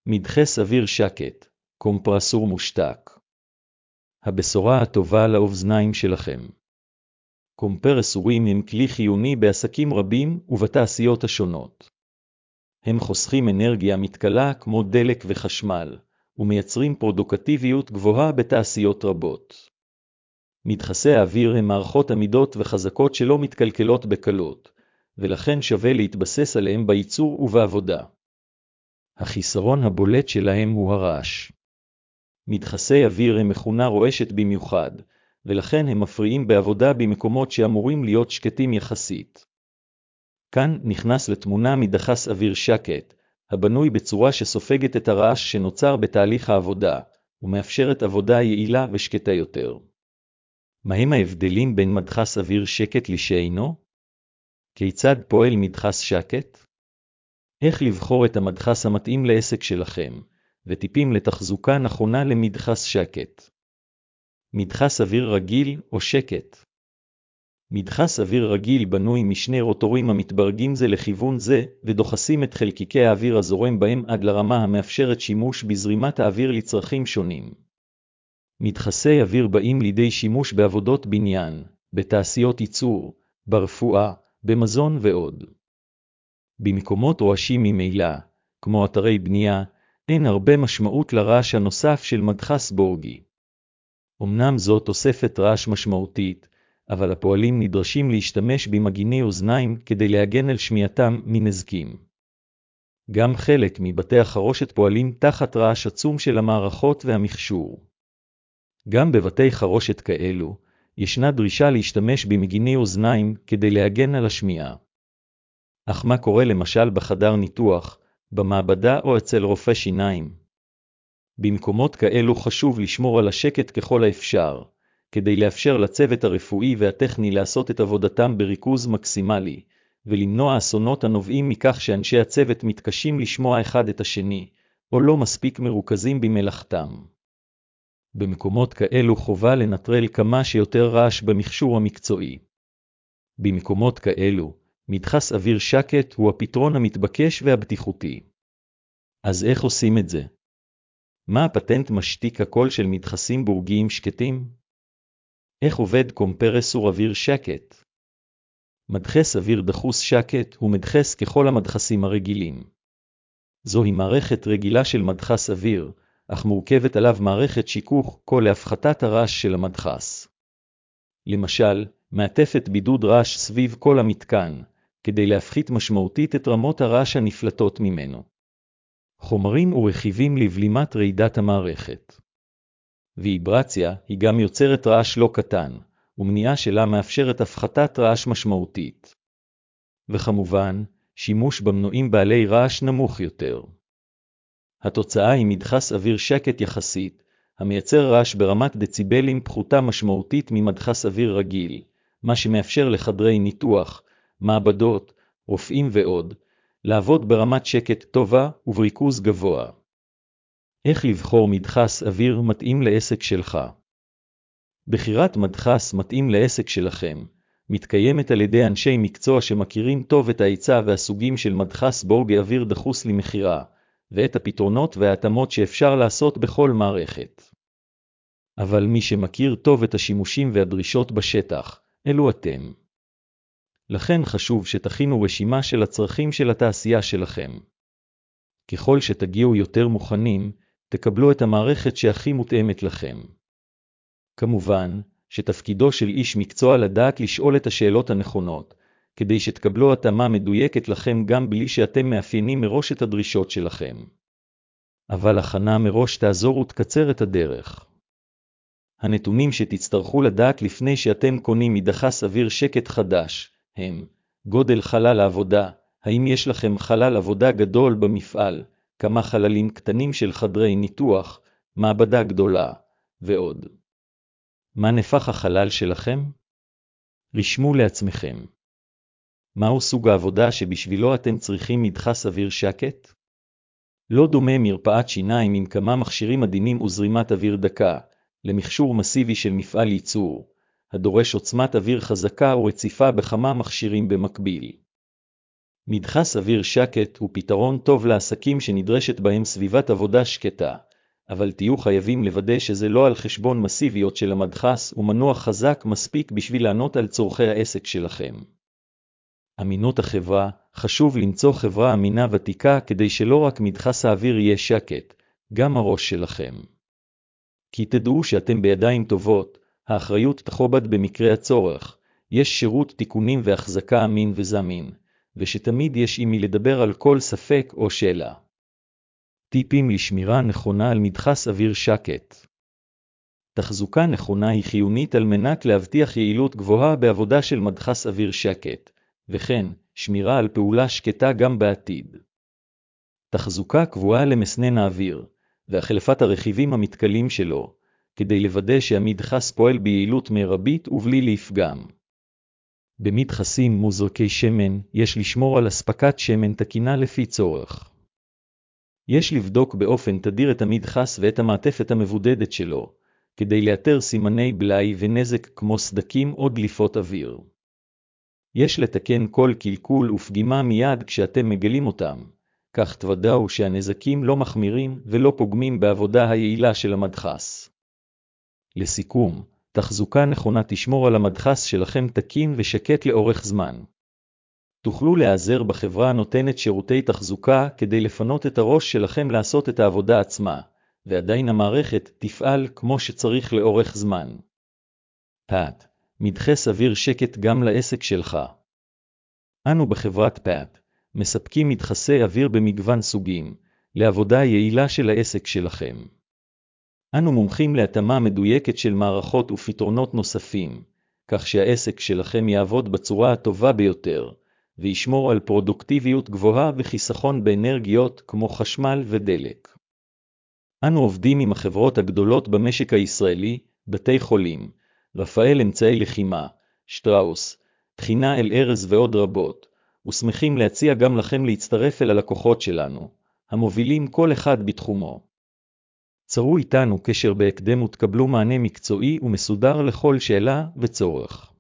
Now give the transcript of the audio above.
מדחס אוויר שקט, קומפרסור מושתק. הבשורה הטובה לאוזניים שלכם. קומפרסורים הם כלי חיוני בעסקים רבים ובתעשיות השונות. הם חוסכים אנרגיה מתכלה כמו דלק וחשמל, ומייצרים פרודוקטיביות גבוהה בתעשיות רבות. מדחסי האוויר הם מערכות עמידות וחזקות שלא מתקלקלות בקלות, ולכן שווה להתבסס עליהם בייצור ובעבודה. החיסרון הבולט שלהם הוא הרעש. מדחסי אוויר הם מכונה רועשת במיוחד, ולכן הם מפריעים בעבודה במקומות שאמורים להיות שקטים יחסית. כאן נכנס לתמונה מדחס אוויר שקט, הבנוי בצורה שסופגת את הרעש שנוצר בתהליך העבודה, ומאפשרת עבודה יעילה ושקטה יותר. מהם ההבדלים בין מדחס אוויר שקט לשאינו? כיצד פועל מדחס שקט? איך לבחור את המדחס המתאים לעסק שלכם, וטיפים לתחזוקה נכונה למדחס שקט. מדחס אוויר רגיל או שקט. מדחס אוויר רגיל בנוי משני רוטורים המתברגים זה לכיוון זה, ודוחסים את חלקיקי האוויר הזורם בהם עד לרמה המאפשרת שימוש בזרימת האוויר לצרכים שונים. מדחסי אוויר באים לידי שימוש בעבודות בניין, בתעשיות ייצור, ברפואה, במזון ועוד. במקומות רועשים ממילא, כמו אתרי בנייה, אין הרבה משמעות לרעש הנוסף של מדחס בורגי. אמנם זו תוספת רעש משמעותית, אבל הפועלים נדרשים להשתמש במגיני אוזניים כדי להגן על שמיעתם מנזקים. גם חלק מבתי החרושת פועלים תחת רעש עצום של המערכות והמכשור. גם בבתי חרושת כאלו, ישנה דרישה להשתמש במגיני אוזניים כדי להגן על השמיעה. אך מה קורה למשל בחדר ניתוח, במעבדה או אצל רופא שיניים? במקומות כאלו חשוב לשמור על השקט ככל האפשר, כדי לאפשר לצוות הרפואי והטכני לעשות את עבודתם בריכוז מקסימלי, ולמנוע אסונות הנובעים מכך שאנשי הצוות מתקשים לשמוע אחד את השני, או לא מספיק מרוכזים במלאכתם. במקומות כאלו חובה לנטרל כמה שיותר רעש במכשור המקצועי. במקומות כאלו, מדחס אוויר שקט הוא הפתרון המתבקש והבטיחותי. אז איך עושים את זה? מה הפטנט משתיק הקול של מדחסים בורגיים שקטים? איך עובד קומפרסור אוויר שקט? מדחס אוויר דחוס שקט הוא מדחס ככל המדחסים הרגילים. זוהי מערכת רגילה של מדחס אוויר, אך מורכבת עליו מערכת שיכוך קול להפחתת הרעש של המדחס. למשל, מעטפת בידוד רעש סביב כל המתקן, כדי להפחית משמעותית את רמות הרעש הנפלטות ממנו. חומרים ורכיבים לבלימת רעידת המערכת. ויברציה היא גם יוצרת רעש לא קטן, ומניעה שלה מאפשרת הפחתת רעש משמעותית. וכמובן, שימוש במנועים בעלי רעש נמוך יותר. התוצאה היא מדחס אוויר שקט יחסית, המייצר רעש ברמת דציבלים פחותה משמעותית ממדחס אוויר רגיל, מה שמאפשר לחדרי ניתוח, מעבדות, רופאים ועוד, לעבוד ברמת שקט טובה ובריכוז גבוה. איך לבחור מדחס אוויר מתאים לעסק שלך? בחירת מדחס מתאים לעסק שלכם, מתקיימת על ידי אנשי מקצוע שמכירים טוב את ההיצע והסוגים של מדחס בורגי אוויר דחוס למחירה, ואת הפתרונות וההתאמות שאפשר לעשות בכל מערכת. אבל מי שמכיר טוב את השימושים והדרישות בשטח, אלו אתם. לכן חשוב שתכינו רשימה של הצרכים של התעשייה שלכם. ככל שתגיעו יותר מוכנים, תקבלו את המערכת שהכי מותאמת לכם. כמובן, שתפקידו של איש מקצוע לדעת לשאול את השאלות הנכונות, כדי שתקבלו התאמה מדויקת לכם גם בלי שאתם מאפיינים מראש את הדרישות שלכם. אבל הכנה מראש תעזור ותקצר את הדרך. הנתונים שתצטרכו לדעת לפני שאתם קונים מדחס אוויר שקט חדש, הם גודל חלל העבודה, האם יש לכם חלל עבודה גדול במפעל, כמה חללים קטנים של חדרי ניתוח, מעבדה גדולה, ועוד. מה נפח החלל שלכם? רשמו לעצמכם. מהו סוג העבודה שבשבילו אתם צריכים מדחס אוויר שקט? לא דומה מרפאת שיניים עם כמה מכשירים עדינים וזרימת אוויר דקה, למכשור מסיבי של מפעל ייצור, הדורש עוצמת אוויר חזקה ורציפה בכמה מכשירים במקביל. מדחס אוויר שקט הוא פתרון טוב לעסקים שנדרשת בהם סביבת עבודה שקטה, אבל תהיו חייבים לוודא שזה לא על חשבון מסיביות של המדחס ומנוע חזק מספיק בשביל לענות על צורכי העסק שלכם. אמינות החברה, חשוב למצוא חברה אמינה ותיקה כדי שלא רק מדחס האוויר יהיה שקט, גם הראש שלכם. כי תדעו שאתם בידיים טובות, האחריות תכובד במקרה הצורך, יש שירות תיקונים והחזקה אמין וזמין, ושתמיד יש עם מי לדבר על כל ספק או שאלה. טיפים לשמירה נכונה על מדחס אוויר שקט. תחזוקה נכונה היא חיונית על מנת להבטיח יעילות גבוהה בעבודה של מדחס אוויר שקט, וכן, שמירה על פעולה שקטה גם בעתיד. תחזוקה קבועה למסנן האוויר, והחלפת הרכיבים המתכלים שלו, כדי לוודא שהמדחס פועל ביעילות מרבית ובלי להפגם. במדחסים מוזרקי שמן, יש לשמור על אספקת שמן תקינה לפי צורך. יש לבדוק באופן תדיר את המדחס ואת המעטפת המבודדת שלו, כדי לאתר סימני בלאי ונזק כמו סדקים או דליפות אוויר. יש לתקן כל קלקול ופגימה מיד כשאתם מגלים אותם, כך תוודאו שהנזקים לא מחמירים ולא פוגמים בעבודה היעילה של המדחס. לסיכום, תחזוקה נכונה תשמור על המדחס שלכם תקין ושקט לאורך זמן. תוכלו להיעזר בחברה הנותנת שירותי תחזוקה כדי לפנות את הראש שלכם לעשות את העבודה עצמה, ועדיין המערכת תפעל כמו שצריך לאורך זמן. פאט, מדחס אוויר שקט גם לעסק שלך. אנו בחברת פאט, מספקים מדחסי אוויר במגוון סוגים, לעבודה יעילה של העסק שלכם. אנו מומחים להתאמה מדויקת של מערכות ופתרונות נוספים, כך שהעסק שלכם יעבוד בצורה הטובה ביותר, וישמור על פרודוקטיביות גבוהה וחיסכון באנרגיות כמו חשמל ודלק. אנו עובדים עם החברות הגדולות במשק הישראלי, בתי חולים, רפאל אמצעי לחימה, שטראוס, תחינה אל ארז ועוד רבות, ושמחים להציע גם לכם להצטרף אל הלקוחות שלנו, המובילים כל אחד בתחומו. צרו איתנו קשר בהקדם ותקבלו מענה מקצועי ומסודר לכל שאלה וצורך.